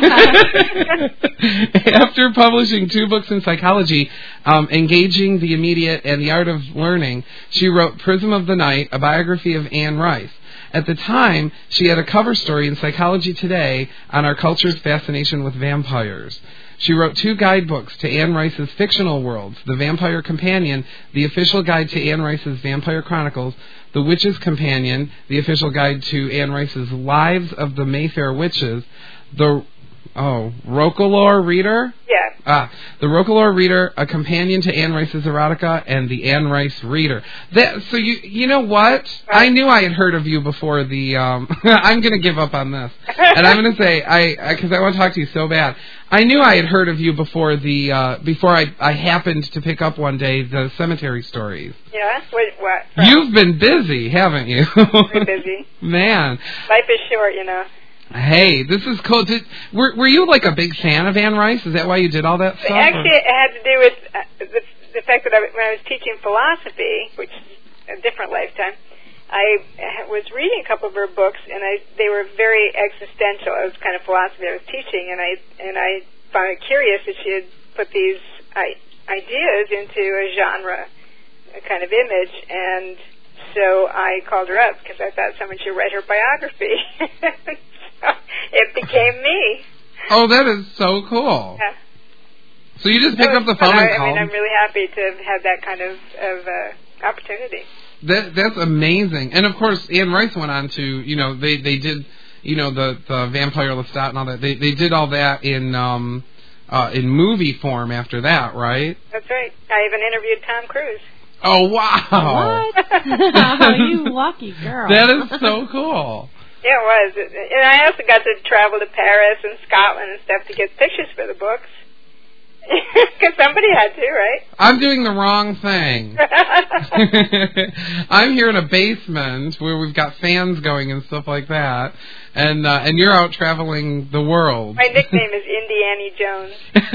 After publishing two books in psychology, um, Engaging the Immediate and the Art of Learning, she wrote Prism of the Night, a biography of Anne Rice. At the time, she had a cover story in Psychology Today on our culture's fascination with vampires. She wrote two guidebooks to Anne Rice's fictional worlds, The Vampire Companion, the official guide to Anne Rice's Vampire Chronicles, The Witch's Companion, the official guide to Anne Rice's Lives of the Mayfair Witches, the Oh, Roquelaure Reader? Yeah. Ah, the Roquelaure Reader, a companion to Anne Rice's erotica, and the Anne Rice Reader. That, so you you know what? I knew I had heard of you before the. Um, I'm going to give up on this, and I'm going to say I because I, I want to talk to you so bad. I knew I had heard of you before the uh, before I I happened to pick up one day the Cemetery Stories. Yeah. What? What? You've been busy, haven't you? Very busy. Man. Life is short, you know. Hey, this is cool. Did, were were you like a big fan of Anne Rice? Is that why you did all that stuff? Actually, it had to do with uh, the, the fact that I, when I was teaching philosophy, which is a different lifetime, I was reading a couple of her books, and I they were very existential. It was kind of philosophy I was teaching, and I and I found it curious that she had put these I, ideas into a genre, a kind of image, and so I called her up because I thought someone should write her biography. It became me. Oh, that is so cool. Yeah. So you just pick up the phone I, and I call. mean, I'm really happy to have had that kind of, of uh, opportunity. That that's amazing. And of course, Anne Rice went on to, you know, they they did, you know, the the Vampire Lestat and all that. They they did all that in um uh in movie form after that, right? That's right. I even interviewed Tom Cruise. Oh wow! What? Oh, you lucky girl. That is so cool. Yeah, it was. And I also got to travel to Paris and Scotland and stuff to get pictures for the books. Because somebody had to, right? I'm doing the wrong thing. I'm here in a basement where we've got fans going and stuff like that, and uh, and you're out traveling the world. My nickname is Indiana Jones.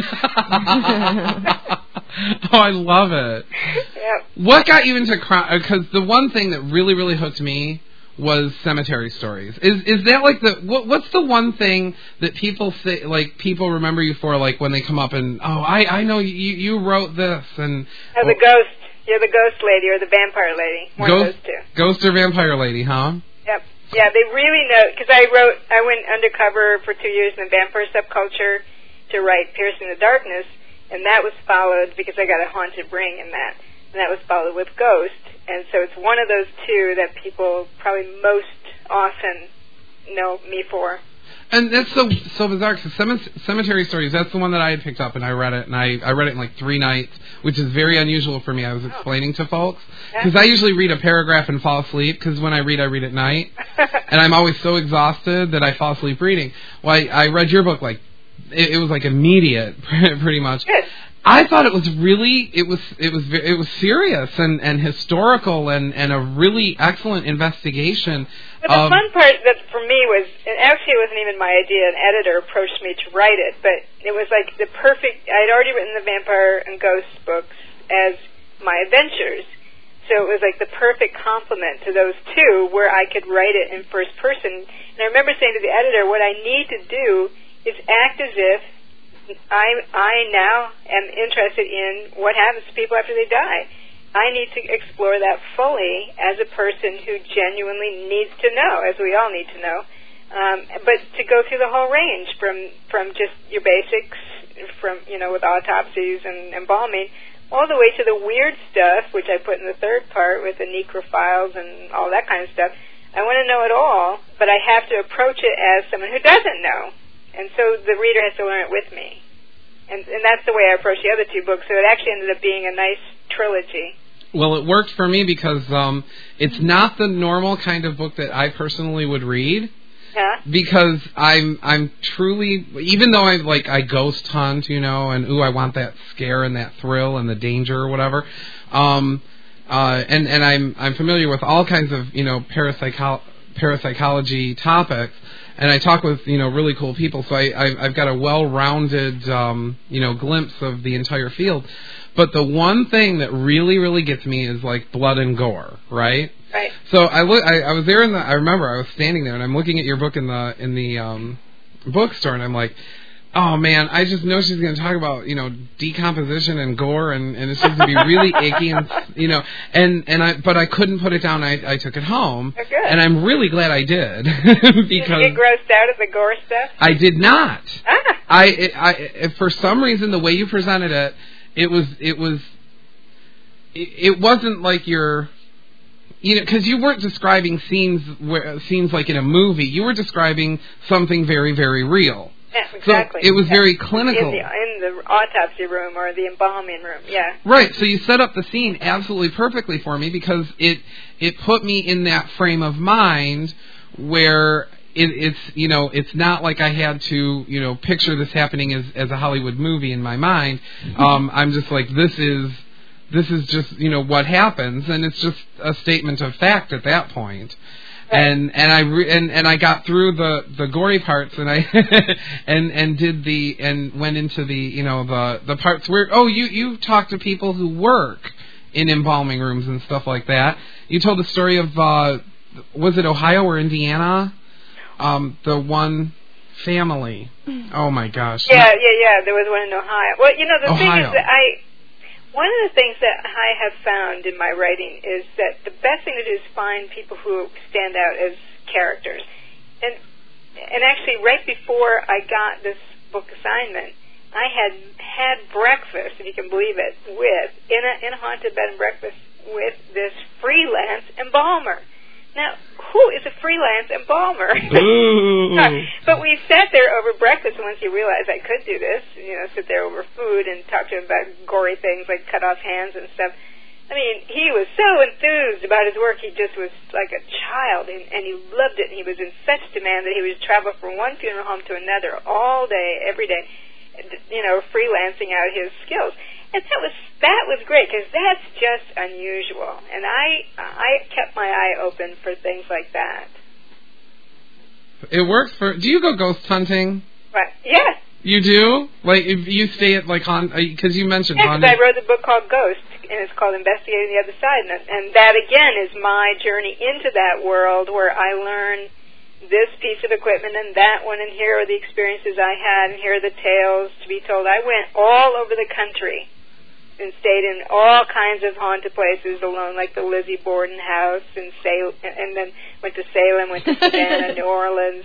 Oh, I love it. Yep. What got you into crime? Because the one thing that really, really hooked me was Cemetery Stories. Is is that like the what, what's the one thing that people say, like people remember you for, like when they come up and oh I I know you you wrote this and oh, the ghost. You're the ghost lady or the vampire lady. One ghost, of those two. Ghost or vampire lady, huh? Yep. Yeah, they really know because I wrote. I went undercover for two years in the vampire subculture to write Piercing the Darkness, and that was followed because I got a haunted ring in that. and that was followed with Ghost. And so it's one of those two that people probably most often know me for. And that's so so bizarre, because Cemetery Stories, that's the one that I had picked up, and I read it, and I, I read it in like three nights, which is very unusual for me. I was explaining to folks, because I usually read a paragraph and fall asleep, because when I read, I read at night, and I'm always so exhausted that I fall asleep reading. Well, I, I read your book, like, it, it was like immediate, pretty much. Good. I thought it was really, it was, it was, it was serious and, and historical and, and a really excellent investigation. But the of, fun part that for me was, and actually it wasn't even my idea, an editor approached me to write it, but it was like the perfect, I'd already written the Vampire and Ghost books as my adventures, so it was like the perfect complement to those two where I could write it in first person. And I remember saying to the editor, what I need to do is act as if I I now am interested in what happens to people after they die. I need to explore that fully as a person who genuinely needs to know, as we all need to know. Um, but to go through the whole range from from just your basics, from you know with autopsies and embalming, all the way to the weird stuff, which I put in the third part with the necrophiles and all that kind of stuff. I want to know it all, but I have to approach it as someone who doesn't know. And so the reader has to learn it with me. And, and that's the way I approached the other two books. So it actually ended up being a nice trilogy. Well, it worked for me because um, it's not the normal kind of book that I personally would read. Yeah. Because I'm I'm truly, even though I like I ghost hunt, you know, and ooh, I want that scare and that thrill and the danger or whatever. Um, uh, and and I'm I'm familiar with all kinds of you know parapsycho- parapsychology topics. And I talk with, you know, really cool people, so I, I, I've got a well-rounded, um, you know, glimpse of the entire field. But the one thing that really, really gets me is, like, blood and gore, right? Right. So I, look, I, I was there in the, I remember I was standing there, and I'm looking at your book in the, in the um, bookstore, and I'm like, oh, man, I just know she's going to talk about, you know, decomposition and gore, and, and it's just going to be really icky, and, you know, and, and I, but I couldn't put it down. I, I took it home, oh, good. And I'm really glad I did. Because did you get grossed out at the gore stuff? I did not. Ah. I, it, I, for some reason, the way you presented it, it was, it was, it, it wasn't like your, you know, because you weren't describing scenes where, scenes like in a movie. You were describing something very, very real. Yeah, exactly. So it was yeah. very clinical. In the, in the autopsy room or the embalming room, yeah. Right, so you set up the scene absolutely perfectly for me because it it put me in that frame of mind where it, it's, you know, it's not like I had to, you know, picture this happening as, as a Hollywood movie in my mind. Um, I'm just like, this is, this is just, you know, what happens, and it's just a statement of fact at that point. And and I re- and and I got through the, the gory parts, and I and and did the and went into the you know the the parts where oh you you talk to people who work in embalming rooms and stuff like that. You told the story of uh, was it Ohio or Indiana? Um, the one family. Oh my gosh. Yeah, yeah, yeah. There was one in Ohio. Well, you know the Ohio. thing is that I. One of the things that I have found in my writing is that the best thing to do is find people who stand out as characters. And and actually, right before I got this book assignment, I had had breakfast, if you can believe it, with in a in a haunted bed and breakfast with this freelance embalmer. Now, who is a freelance embalmer? But we sat there over breakfast, and once you realized I could do this, you know, sit there over food and talk to him about gory things like cut off hands and stuff. I mean, he was so enthused about his work, he just was like a child, and, and he loved it, and he was in such demand that he would travel from one funeral home to another all day, every day, you know, freelancing out his skills. And that was that was great because that's just unusual, and I I kept my eye open for things like that. It works for. Do you go ghost hunting? Right. Yeah. You do? Like if you stay at like on because you mentioned. Yeah, because I wrote a book called Ghost, and it's called Investigating the Other Side, and, and that again is my journey into that world where I learn this piece of equipment and that one, and here are the experiences I had, and here are the tales to be told. I went all over the country and stayed in all kinds of haunted places alone, like the Lizzie Borden house in Salem, and then went to Salem, went to Savannah, New Orleans,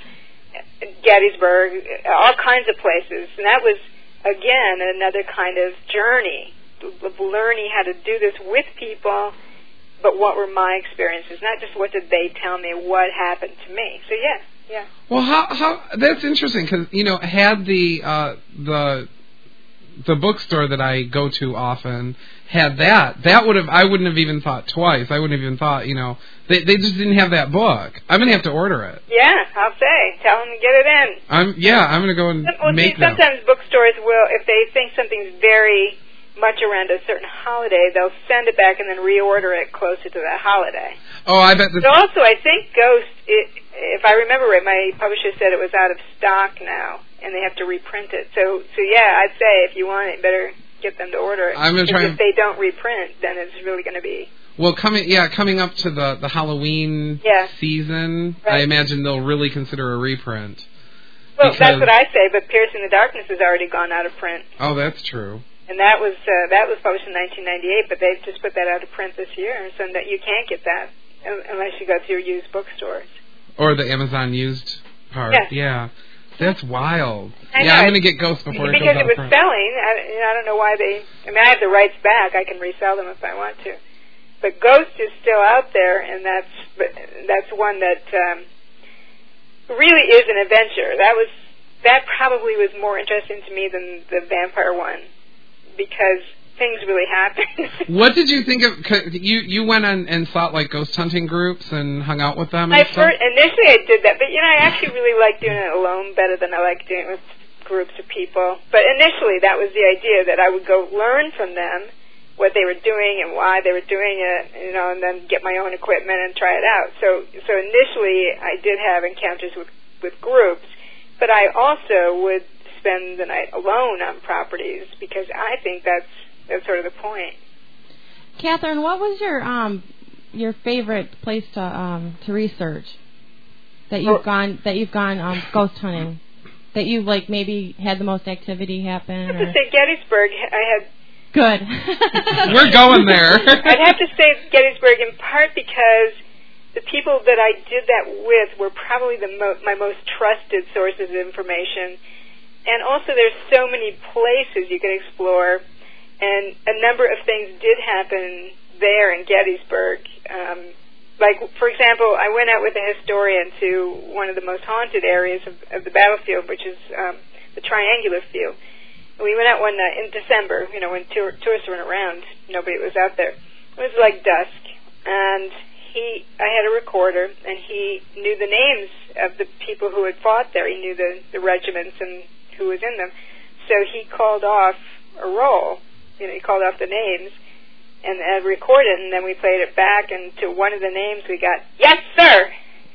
Gettysburg, all kinds of places. And that was, again, another kind of journey of learning how to do this with people, but what were my experiences, not just what did they tell me, what happened to me. So yeah, yeah. Well, how how that's interesting because you know had the uh, the the bookstore that I go to often had that, that would have I wouldn't have even thought twice. I wouldn't have even thought, you know, they they just didn't have that book. I'm gonna have to order it. Yeah, I'll say, tell them to get it in. I'm yeah, I'm gonna go and well, make see, sometimes them. bookstores will, if they think something's very much around a certain holiday, they'll send it back and then reorder it closer to that holiday. Oh, I bet. This but also, I think Ghost, it, if I remember right, my publisher said it was out of stock now, and they have to reprint it. So, so yeah, I'd say if you want it, you better get them to order it. I'm gonna try. If they don't reprint, then it's really going to be. Well, coming yeah, coming up to the the Halloween yeah. season, right. I imagine they'll really consider a reprint. Well, that's what I say. But Piercing the Darkness has already gone out of print. Oh, that's true. And that was uh, that was published in nineteen ninety-eight, but they've just put that out of print this year, so that you can't get that unless you go to your used bookstores. Or the Amazon used part. Yeah. yeah. That's wild. I yeah, know. I'm going to get Ghost before it goes because out it was front. selling. I, you know, I don't know why they. I mean, I have the rights back. I can resell them if I want to. But Ghost is still out there, and that's that's one that um, really is an adventure. That was that probably was more interesting to me than the vampire one because things really happened. What did you think of? Cause you you went on and sought like ghost hunting groups and hung out with them. And I stuff? first, initially I did that, but you know I actually really like doing it alone better than I like doing it with groups of people. But initially that was the idea that I would go learn from them what they were doing and why they were doing it, you know, and then get my own equipment and try it out. So so initially I did have encounters with with groups, but I also would spend the night alone on properties because I think that's that's sort of the point. Catherine, what was your um your favorite place to um to research that you've well, gone that you've gone um ghost hunting that you've like maybe had the most activity happen? I have to say Gettysburg. I had good. We're going there. I'd have to say Gettysburg in part because the people that I did that with were probably the mo- my most trusted sources of information, and also there's so many places you can explore. And a number of things did happen there in Gettysburg. Um, like, for example, I went out with a historian to one of the most haunted areas of, of the battlefield, which is um, the Triangular Field. And we went out one night in December, you know, when tour- tourists weren't around. Nobody was out there. It was like dusk. And he, I had a recorder, and he knew the names of the people who had fought there. He knew the, the regiments and who was in them. So he called off a roll. You know, he called off the names and, and recorded, and then we played it back, and to one of the names we got, yes, sir!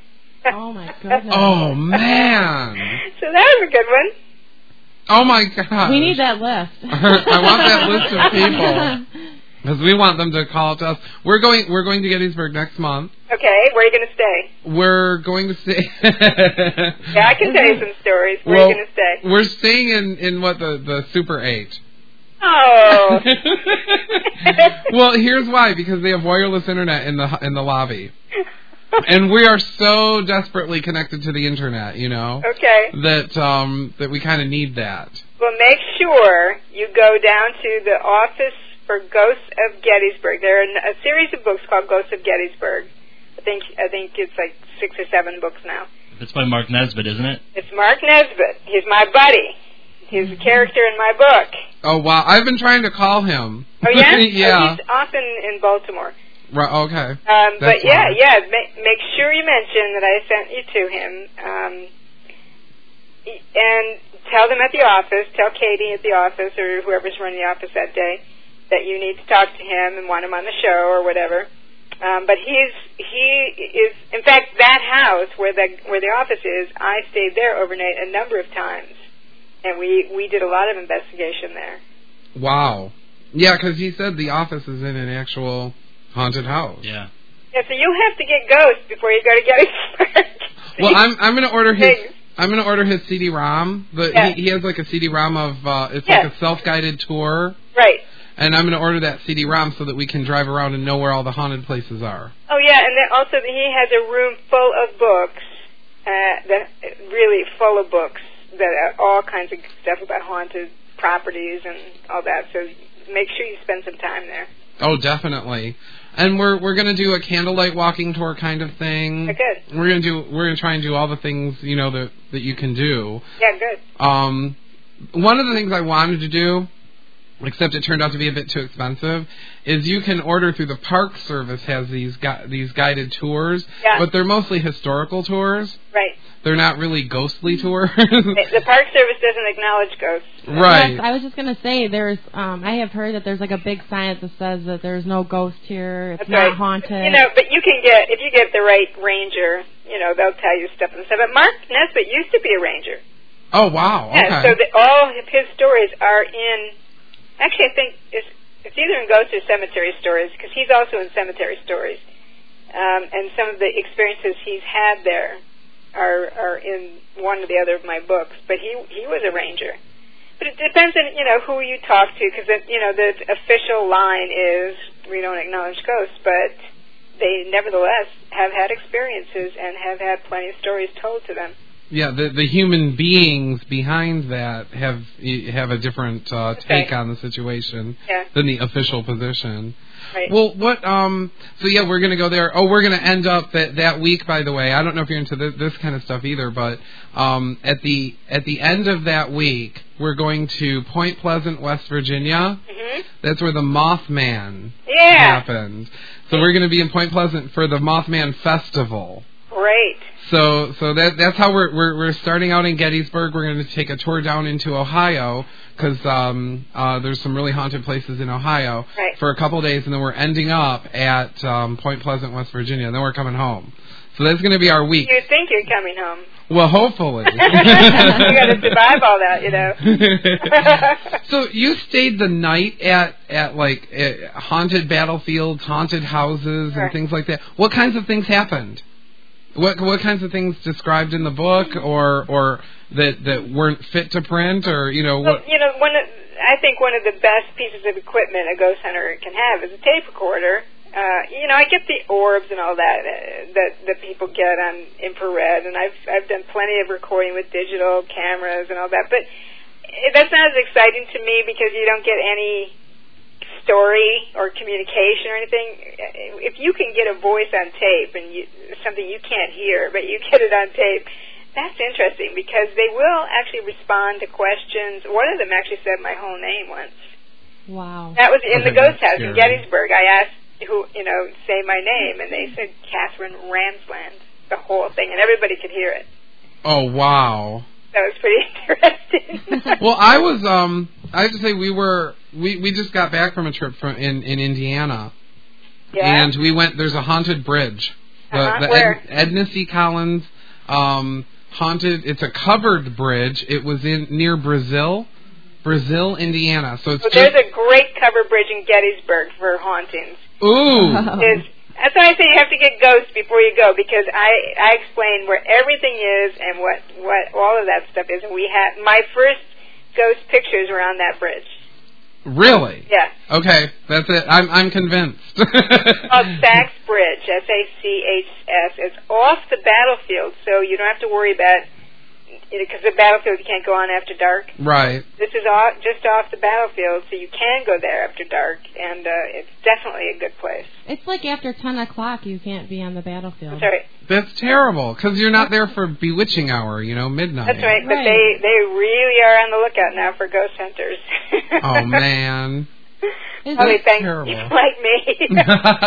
Oh, my goodness. Oh, man. So that was a good one. Oh, my God. We need that list. I want that list of people. Because we want them to call to us. We're going We're going to Gettysburg next month. Okay, where are you going to stay? We're going to stay... Yeah, I can tell you some stories. Where well, are you going to stay? We're staying in, in what, the, the Super eight. Oh. Well, here's why. Because they have wireless internet in the in the lobby. And we are so desperately connected to the internet, you know. Okay. That um that we kind of need that. Well, make sure you go down to the Office for Ghosts of Gettysburg. There are a series of books called Ghosts of Gettysburg. I think I think it's like six or seven books now. It's by Mark Nesbitt, isn't it? It's Mark Nesbitt. He's my buddy. He's a character in my book. Oh, wow. I've been trying to call him. Oh, yeah? Yeah. Oh, he's often in Baltimore. Right, okay. Um, but, yeah, why. yeah, make, make sure you mention that I sent you to him. Um, and tell them at the office, tell Katie at the office or whoever's running the office that day that you need to talk to him and want him on the show or whatever. Um, but he's he is, in fact, that house where the where the office is, I stayed there overnight a number of times. And we, we did a lot of investigation there. Wow. Yeah, because he said the office is in an actual haunted house. Yeah. Yeah, so you have to get Ghost before you go to Gettysburg. Well, I'm I'm going to order his Things. I'm going to order his C D-ROM. The, Yeah. he, he has like a C D-ROM of uh, it's Yeah. like a self-guided tour. Right. And I'm going to order that C D-ROM so that we can drive around and know where all the haunted places are. Oh, yeah, and then also he has a room full of books, uh, that really full of books. That are all kinds of stuff about haunted properties and all that. So make sure you spend some time there. Oh, definitely. And we're we're gonna do a candlelight walking tour kind of thing. Oh, good. We're gonna do we're gonna try and do all the things, you know, that that you can do. Yeah, good. Um, one of the things I wanted to do, except it turned out to be a bit too expensive, is you can order through the Park Service has these gu- these guided tours, yeah. but they're mostly historical tours. Right. They're not really ghostly tours. The Park Service doesn't acknowledge ghosts. Right. Yes, I was just gonna say there's. Um, I have heard that there's like a big sign that says that there's no ghost here. It's That's not right. haunted. You know, but you can get if you get the right ranger. You know, they'll tell you stuff and stuff. But Mark Nesbitt used to be a ranger. Oh wow. Okay. Yeah. So the, all of his stories are in. Actually, I think it's, it's either in Ghost or Cemetery Stories because he's also in Cemetery Stories, um, and some of the experiences he's had there are are in one or the other of my books. But he he was a ranger. But it depends on, you know, who you talk to, because, you know, the official line is we don't acknowledge ghosts, but they nevertheless have had experiences and have had plenty of stories told to them. Yeah, the the human beings behind that have have a different uh, take right. on the situation yeah. than the official position. Right. Well, what? Um. So yeah, we're gonna go there. Oh, we're gonna end up that that week. By the way, I don't know if you're into this, this kind of stuff either, but um, at the at the end of that week, we're going to Point Pleasant, West Virginia. Mm-hmm. That's where the Mothman yeah. happened. So we're gonna be in Point Pleasant for the Mothman Festival. Great. So, so that that's how we're we're we're starting out in Gettysburg. We're going to take a tour down into Ohio because um, uh, there's some really haunted places in Ohio right. for a couple of days, and then we're ending up at um, Point Pleasant, West Virginia, and then we're coming home. So that's going to be our week. You think you're coming home? Well, hopefully. You got to survive all that, you know. So you stayed the night at at like at haunted battlefields, haunted houses, sure. and things like that. What kinds of things happened? What what kinds of things described in the book, or or that that weren't fit to print, or you know well, what? You know, one of, I think one of the best pieces of equipment a ghost hunter can have is a tape recorder. Uh, you know, I get the orbs and all that uh, that that people get on infrared, and I've I've done plenty of recording with digital cameras and all that. But that's not as exciting to me because you don't get any story or communication or anything. If you can get a voice on tape and you, something you can't hear, but you get it on tape, that's interesting because they will actually respond to questions. One of them actually said my whole name once. Wow. That was in Okay, the ghost house scary. in Gettysburg. I asked who, you know, say my name, and they said Catherine Ramsland, the whole thing, and everybody could hear it. Oh wow. That was pretty interesting. Well, I was um I have to say we were we, we just got back from a trip from in, in Indiana. Yeah. And we went there's a haunted bridge. The, Uh-huh. the Where? Ed, Edna C. Collins um haunted it's a covered bridge. It was in near Brazil. Brazil, Indiana. So it's Well, just, there's a great cover bridge in Gettysburg for hauntings. Ooh. It's, that's why I say you have to get ghosts before you go, because I I explain where everything is and what what all of that stuff is. And we had my first ghost pictures were on that bridge. Really? Yeah. Okay, that's it. I'm I'm convinced. It's called Sachs Bridge, S A C H S. It's off the battlefield, so you don't have to worry about, because the battlefield you can't go on after dark. Right. This is off, just off the battlefield, so you can go there after dark, and uh, it's definitely a good place. It's like after ten o'clock you can't be on the battlefield. That's right. That's terrible, because you're not there for bewitching hour, you know, midnight. That's right, but Right. they, they really are on the lookout now for ghost hunters. Oh, man. Is Probably it thanks terrible. like me.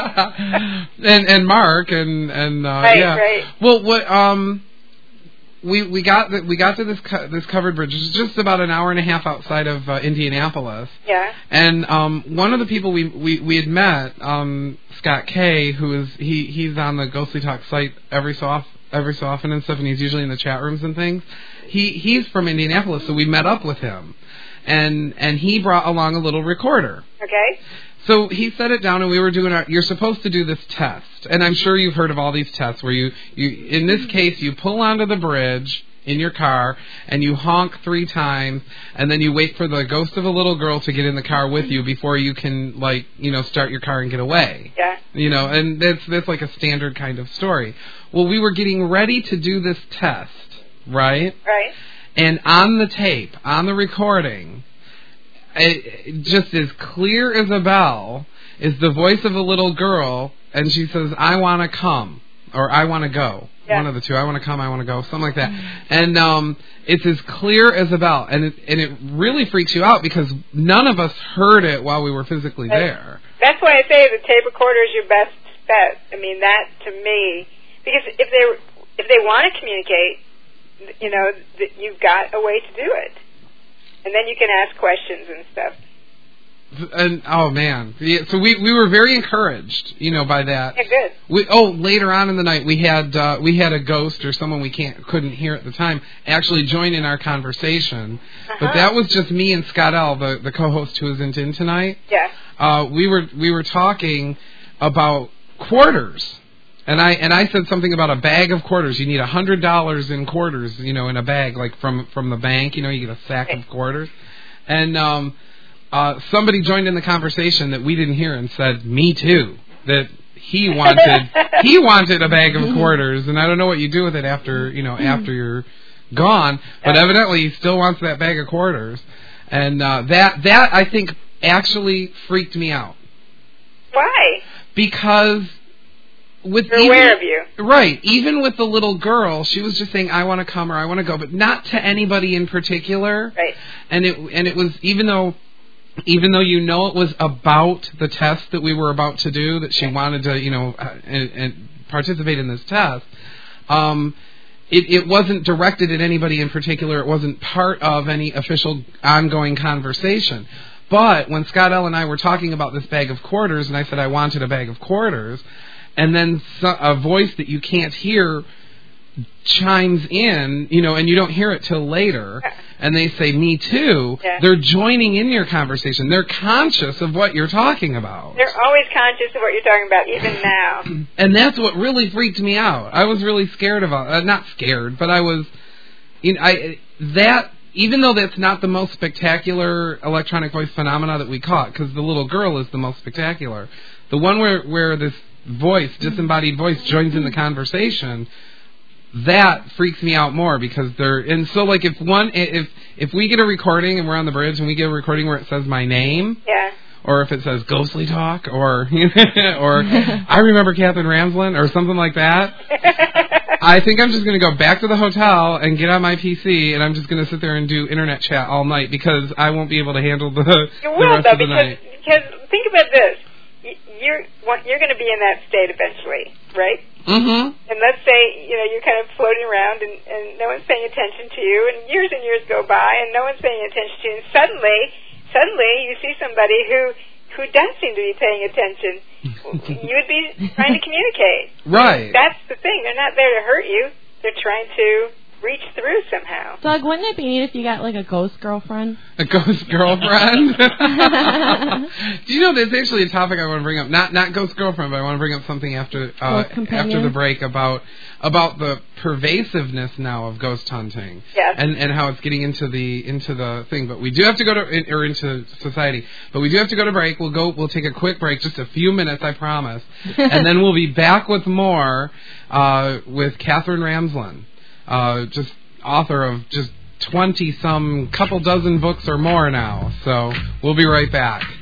and and Mark and and uh, Right, yeah. right. Well, what um, we we got the, we got to this co- this covered bridge. It's just about an hour and a half outside of uh, Indianapolis. Yeah. And um, one of the people we we, we had met, um, Scott Kay, who is he he's on the Ghostly Talk site every so often. Every so often and stuff, and he's usually in the chat rooms and things. He he's from Indianapolis, so we met up with him, and and he brought along a little recorder. Okay. So he set it down, and we were doing our. You're supposed to do this test, and I'm sure you've heard of all these tests where you you in this case you pull onto the bridge in your car and you honk three times, and then you wait for the ghost of a little girl to get in the car with you before you can, like, you know, start your car and get away. Yeah. You know, and that's that's like a standard kind of story. Well, we were getting ready to do this test, right? Right. And on the tape, on the recording, it, just as clear as a bell, is the voice of a little girl, and she says, "I want to come," or "I want to go." Yeah. One of the two. I want to come, I want to go, something like that. And um, it's as clear as a bell, and it, and it really freaks you out because none of us heard it while we were physically right. there. That's why I say the tape recorder is your best bet. I mean, that to me, because if they if they want to communicate, you know, th- you've got a way to do it, and then you can ask questions and stuff. And oh man, yeah, so we we were very encouraged, you know, by that. Yeah, good. We, oh, later on in the night, we had uh, we had a ghost or someone we can't couldn't hear at the time actually join in our conversation, uh-huh. but that was just me and Scott L, the the co-host who isn't in tonight. Yeah. Uh, we were we were talking about quarters, and I and I said something about a bag of quarters. You need a hundred dollars in quarters, you know, in a bag, like from from the bank. You know, you get a sack okay. of quarters, and um. Uh, somebody joined in the conversation that we didn't hear and said, "Me too." That he wanted he wanted a bag of quarters, and I don't know what you do with it after you know after you're gone, but evidently he still wants that bag of quarters, and uh, that that I think actually freaked me out. Why? Because with They're even, aware of you, right? Even with the little girl, she was just saying, "I want to come" or "I want to go," but not to anybody in particular. Right. And it and it was even though. Even though you know it was about the test that we were about to do, that she wanted to, you know, uh, and, and participate in this test, um, it, it wasn't directed at anybody in particular. It wasn't part of any official ongoing conversation. But when Scott L and I were talking about this bag of quarters, and I said I wanted a bag of quarters, and then so, a voice that you can't hear chimes in, you know, and you don't hear it till later, and they say, "Me too," yeah. they're joining in your conversation. They're conscious of what you're talking about. They're always conscious of what you're talking about, even now. And that's what really freaked me out. I was really scared about, uh, not scared, but I was, you know, I, that, even though that's not the most spectacular electronic voice phenomena that we caught, because the little girl is the most spectacular, the one where, where this voice, disembodied voice, joins in the conversation, that freaks me out more because they're and so like if one if if we get a recording and we're on the bridge and we get a recording where it says my name, yeah, or if it says Ghostly Talk, or or I remember Catherine Ramsland or something like that, I think I'm just going to go back to the hotel and get on my P C and I'm just going to sit there and do internet chat all night because I won't be able to handle the, you will, the rest though, of the because, night. Because think about this. You're you're going to be in that state eventually, right? Mm-hmm. And let's say, you know, you're kind of floating around and, and no one's paying attention to you, and years and years go by and no one's paying attention to you, and suddenly, suddenly you see somebody who, who does seem to be paying attention. You would be trying to communicate. Right. That's the thing. They're not there to hurt you. They're trying to reach through somehow. Doug, wouldn't it be neat if you got like a ghost girlfriend? A ghost girlfriend? Do you know there's actually a topic I want to bring up? Not not ghost girlfriend, but I want to bring up something after uh, after the break about about the pervasiveness now of ghost hunting. Yes. And and how it's getting into the into the thing. But we do have to go to or into society. But we do have to go to break. We'll go. We'll take a quick break, just a few minutes, I promise, and then we'll be back with more uh, with Catherine Ramsland. Uh, just author of just twenty-some, couple dozen books or more now. So we'll be right back.